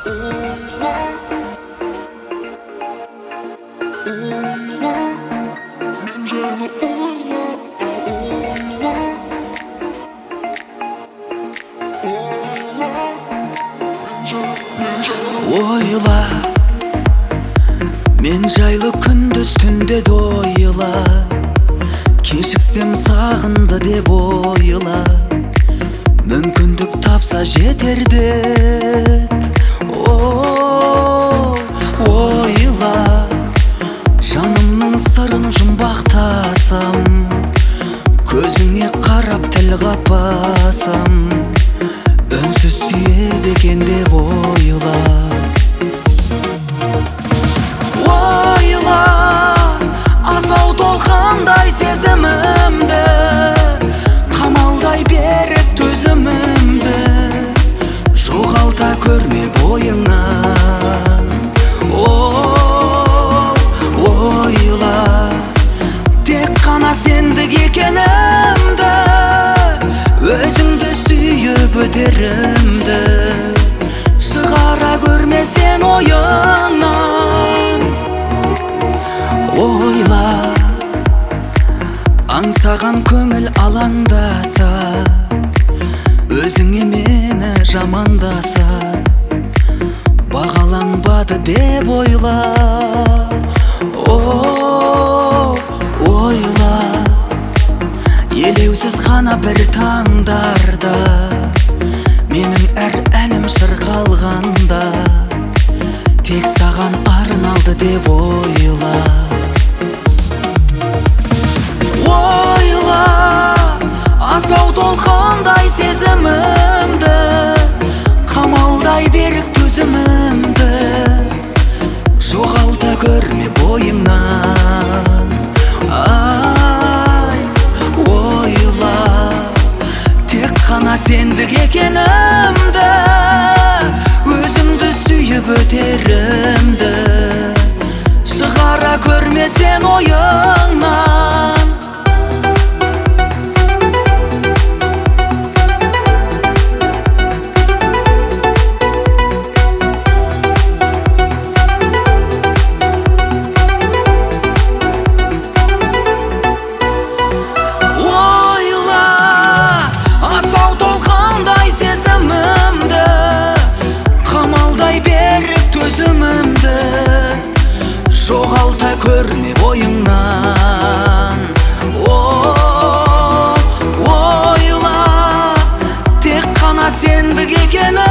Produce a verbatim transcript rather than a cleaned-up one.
Ойла, мен жайлы күндіз түнде де ойла, кешіксем сағынды деп ойла, мүмкіндік тапса жетер деп. О, ойла, жанымның сырын жұмбақтасам, көзіңе қарап тіл қатпасам, үнсіз сүйеді екен деп ойла. Ойла, асау толқандай сезімімді, қамалдай беріп төзімімді, жоғалта көрме бойыңнан. О, ойла, тек қана сендік екенімді, өзіңді сүйіп өтерімді, шығара көрме сен ойыңнан. Ойла, аңсаған көңіл алаңдаса, өзіңе мені жамандаса, бағаланбады деп ойла. О, ойла, елеусіз ғана бір таңдарда, менің әр әнім шырқалғанда, тек саған арналды деп ойла. Ойла, асау толқындай сезімімді, қамалдай берік төзімімді, жоғалта көрме бойыңнан. Ай, ойла, тек қана сендік екенімді, өзіңді сүйіп өтерімді, шығара көрме сен ойыңнан. Жоғалта көрме бойыңнан. О, ойла, тек қана сендік екені